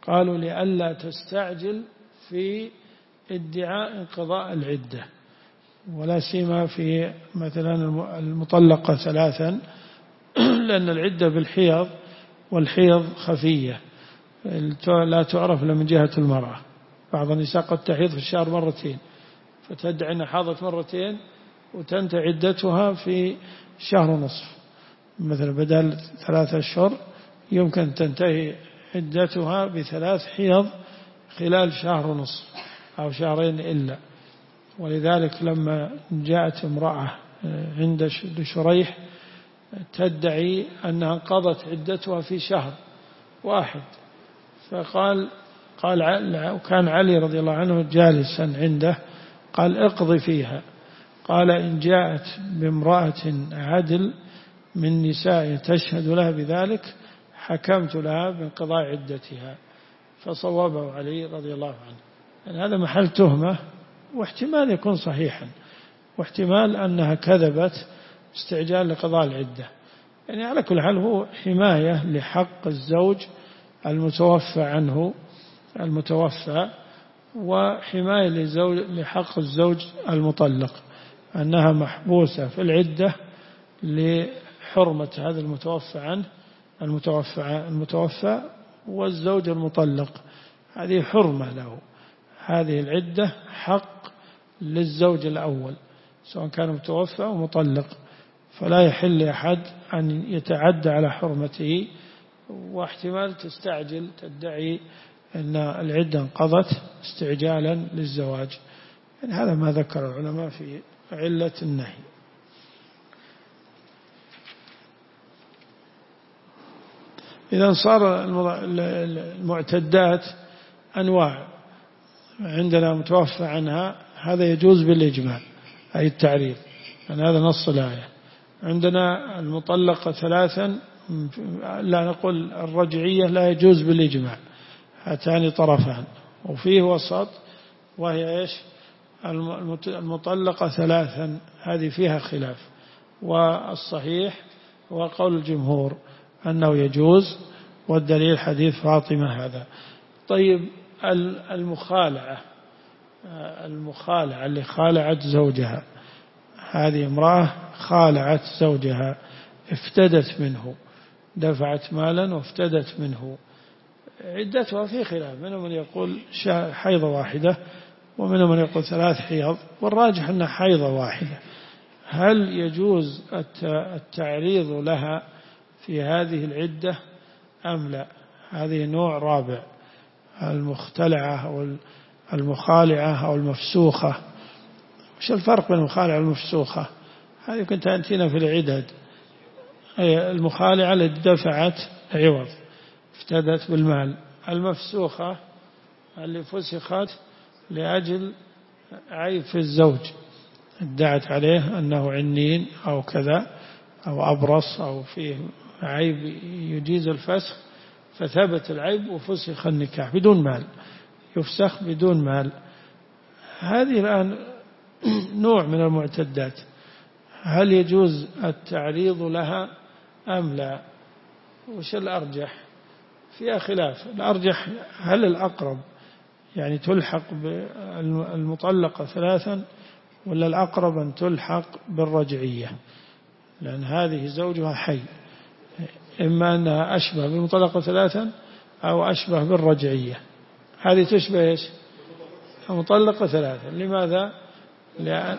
قالوا لئلا تستعجل في ادعاء انقضاء العدة، ولا سيما في مثلا المطلقة ثلاثا، لأن العدة بالحيض، والحيض خفية لا تعرف إلا من جهة المرأة. بعض النساء قد تحيض في الشهر مرتين، فتدعي أنها حاضت مرتين وتنتهي عدتها في شهر ونصف، مثلا بدل ثلاثة أشهر يمكن تنتهي عدتها بثلاث حيض خلال شهر ونصف أو شهرين إلا. ولذلك لما جاءت امرأة عند شريح تدعي أنها انقضت عدتها في شهر واحد، فقال قال وكان علي رضي الله عنه جالسا عنده، قال اقضي فيها. قال إن جاءت بامرأة عدل من نساء تشهد لها بذلك حكمت لها بانقضاء عدتها. فصوابه علي رضي الله عنه. يعني هذا محل تهمة، واحتمال يكون صحيحا، واحتمال أنها كذبت استعجال لقضاء العدة. يعني على كل حال هو حماية لحق الزوج المتوفى عنه المتوفى، وحماية لزوج لحق الزوج المطلق، أنها محبوسة في العدة لحرمة هذا المتوفى عنه المتوفى المتوفى والزوج المطلق، هذه حرمة له. هذه العدة حق للزوج الأول سواء كان متوفى أو مطلق، فلا يحل لأحد أن يتعدى على حرمته. واحتمال تستعجل تدعي أن العدة انقضت استعجالا للزواج. يعني هذا ما ذكر العلماء في علة النهي. إذا صار المعتدات أنواع، عندنا متوفى عنها هذا يجوز بالإجماع أي التعريض، يعني هذا نص الآية. عندنا المطلقة ثلاثا، لا نقول الرجعية لا يجوز بالإجماع، هاتان طرفان، وفيه وسط وهي إيش المطلقة ثلاثا، هذه فيها خلاف، والصحيح هو قول الجمهور أنه يجوز، والدليل حديث فاطمة هذا. طيب المخالعة المخالعة اللي خالعت زوجها، هذه امرأة خالعت زوجها افتدت منه، دفعت مالا وافتدت منه، عدتها في خلاف، منهم من يقول حيضة واحدة ومنهم من يقول ثلاث حيض، والراجح أنها حيضة واحدة. هل يجوز التعريض لها في هذه العدة أم لا؟ هذه نوع رابع، المختلعة أو المخالعة أو المفسوخة. وش الفرق بين المخالعة والمفسوخة؟ هذه كنت تأتينا في العدد. المخالعة التي دفعت عوض افتدت بالمال، المفسوخة اللي فسخت لأجل عيب في الزوج، ادعت عليه أنه عنين أو كذا أو أبرص أو فيه عيب يجيز الفسخ، فثبت العيب وفسخ النكاح بدون مال، يفسخ بدون مال. هذه الآن نوع من المعتدات، هل يجوز التعريض لها أم لا؟ وش الأرجح؟ فيها خلاف. الأرجح هل الأقرب يعني تلحق بالمطلقة ثلاثا، ولا الأقرب أن تلحق بالرجعية، لأن هذه زوجها حي، إما أنها أشبه بالمطلقة ثلاثا أو أشبه بالرجعية. هذه تشبه إيش؟ المطلقة ثلاثا. لماذا؟ لأن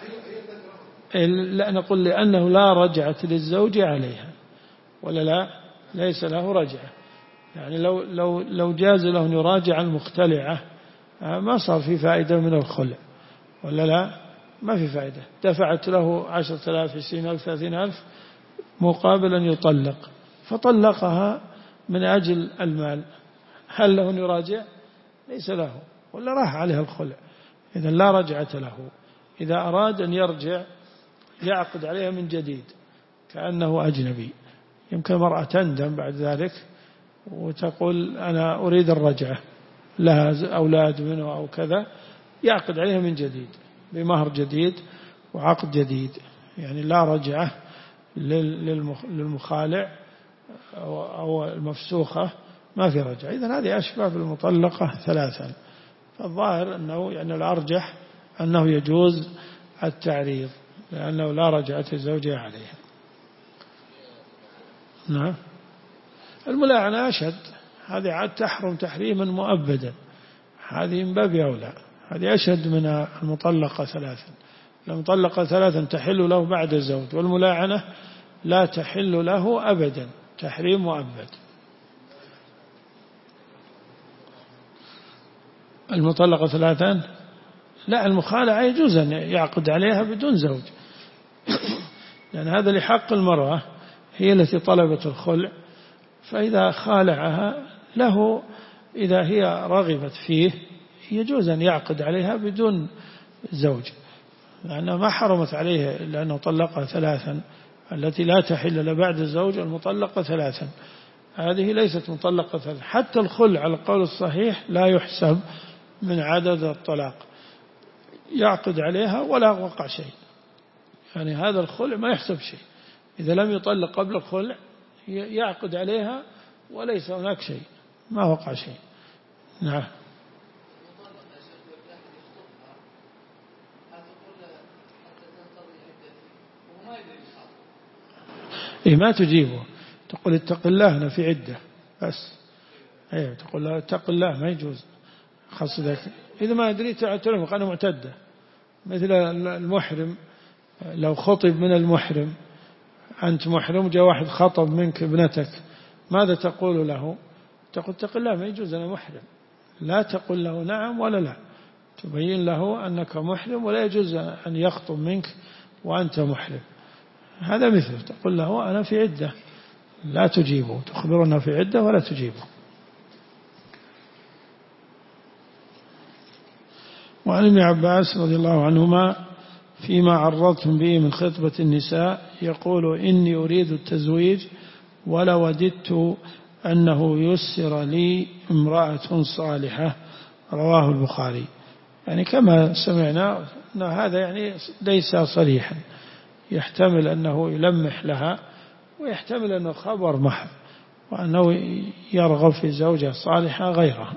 لا نقول لأنه لا رجعة للزوج عليها، ولا لا ليس له رجعة. يعني لو لو لو جاز له أن يراجع المختلعة ما صار في فائدة من الخلع، ولا لا ما في فائدة. دفعت له عشرة آلاف عشرين ألف ثلاثين ألف مقابل أن يطلق، فطلقها من أجل المال، هل له أن يراجع؟ ليس له، ولا راح عليها الخلع، إذا لا رجعة له. إذا أراد أن يرجع يعقد عليها من جديد كأنه أجنبي. يمكن المرأة تندم بعد ذلك وتقول أنا أريد الرجعة، لها أولاد منه أو كذا، يعقد عليها من جديد بمهر جديد وعقد جديد. يعني لا رجعة للمخالع أو المفسوخة ما في رجعة. إذن هذه أشبه بالمطلقة ثلاثا. فالظاهر أنه يعني الأرجح أنه يجوز التعريض لأنه لا رجعة الزوجة عليها. نعم. الملاعنة أشد، هذه عاد تحرم تحريما مؤبدا، هذه من باب أولى، هذه أشد من المطلقة ثلاثا. المطلقة ثلاثا تحل له بعد الزوج، والملاعنة لا تحل له أبدا، تحريم مؤبد. المطلقة ثلاثا لا، المخالعة يجوز أن يعقد عليها بدون زوج لأن هذا لحق المرأة، هي التي طلبت الخلع، فإذا خالعها له إذا هي رغبت فيه يجوز أن يعقد عليها بدون زوج، لأنه ما حرمت عليه إلا أنه طلقها ثلاثا. التي لا تحل إلا بعد الزوج المطلقة ثلاثا، هذه ليست مطلقة ثلاثا. حتى الخلع على القول الصحيح لا يحسب من عدد الطلاق، يعقد عليها ولا وقع شيء، يعني هذا الخلع ما يحسب شيء، إذا لم يطلق قبل الخلع يعقد عليها وليس هناك شيء، ما وقع شيء. نعم. إيه ما تجيبه، تقول اتق الله أنا في عدة بس، إيه تقول له اتق الله، ما يجوز خاصة إذا ما أدري تعترف أنا معتدة. مثل المحرم لو خطب من المحرم، أنت محرم جاء واحد خطب منك ابنتك، ماذا تقول له؟ تقول اتق الله ما يجوز أنا محرم، لا تقول له نعم ولا لا، تبين له أنك محرم ولا يجوز أن يخطب منك وأنت محرم. هذا مثل تقول له أنا في عدة، لا تجيبه، تخبرنا في عدة ولا تجيبه. وعن ابن عباس رضي الله عنهما فيما عرضتم به من خطبة النساء يقول إني أريد التزويج ولوددت أنه يسر لي امرأة صالحة، رواه البخاري. يعني كما سمعنا أن هذا يعني ليس صريحا، يحتمل أنه يلمح لها ويحتمل أنه خبر محض وأنه يرغب في زوجة صالحة غيرها.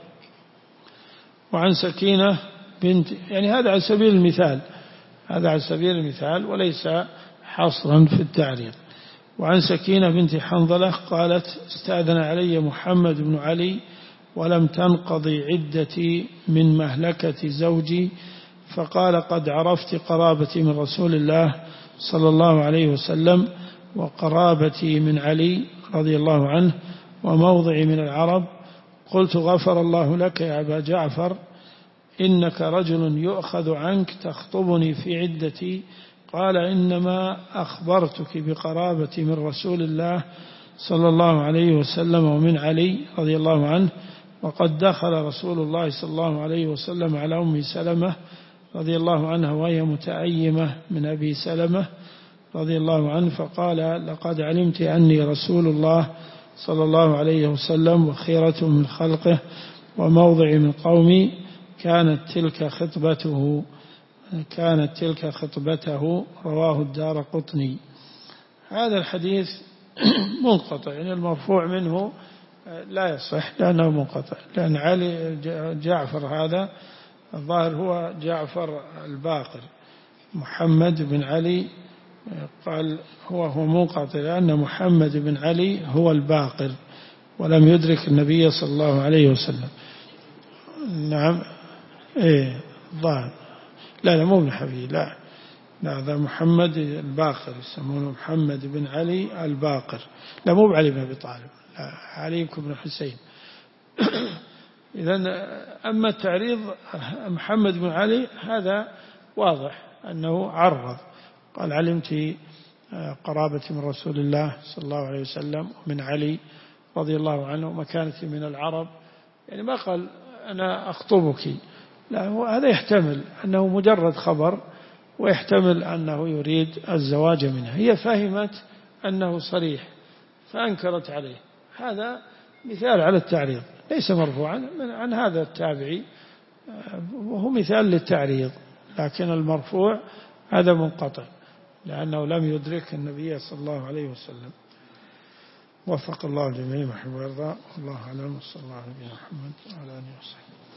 وعن سكينة بنت، يعني هذا على سبيل المثال، هذا على سبيل المثال وليس حصرا في التعريض. وعن سكينة بنت حنظلة قالت استأذن علي محمد بن علي ولم تنقضي عدتي من مهلكة زوجي، فقال قد عرفت قرابتي من رسول الله صلى الله عليه وسلم وقرابتي من علي رضي الله عنه وموضعي من العرب. قلت غفر الله لك يا أبا جعفر، إنك رجل يؤخذ عنك تخطبني في عدتي. قال إنما أخبرتك بقرابتي من رسول الله صلى الله عليه وسلم ومن علي رضي الله عنه، وقد دخل رسول الله صلى الله عليه وسلم على أم سلمة رضي الله عنها وهي متأيمة من أبي سلمة رضي الله عنه، فقال لقد علمت أني رسول الله صلى الله عليه وسلم وخيرة من خلقه وموضع من قومي. كانت تلك خطبته كانت تلك خطبته رواه الدارقطني. هذا الحديث منقطع، يعني المرفوع منه لا يصح لأنه منقطع، لأن علي جعفر هذا الظاهر هو جعفر الباقر، محمد بن علي قال هو هو منقطع لأن محمد بن علي هو الباقر ولم يدرك النبي صلى الله عليه وسلم. نعم إيه ظاهر، لا لا مو بن حبيب، لا لا هذا محمد الباقر، يسمونه محمد بن علي الباقر، لا مو بعلي بن أبي طالب، لا علي بن حسين. إذن أما التعريض محمد بن علي هذا واضح أنه عرض، قال علمت قرابتي من رسول الله صلى الله عليه وسلم ومن علي رضي الله عنه ومكانتي من العرب، يعني ما قال أنا أخطبك، لا هو هذا يحتمل أنه مجرد خبر ويحتمل أنه يريد الزواج منها. هي فهمت أنه صريح فأنكرت عليه، هذا مثال على التعريض، ليس مرفوعا عن هذا التابعي وهو مثال للتعريض، لكن المرفوع هذا منقطع لأنه لم يدرك النبي صلى الله عليه وسلم. وفق الله الجميع ما يحب ويرضى. والله أعلم. صلى الله على نبينا محمد وعلى آله وصحبه.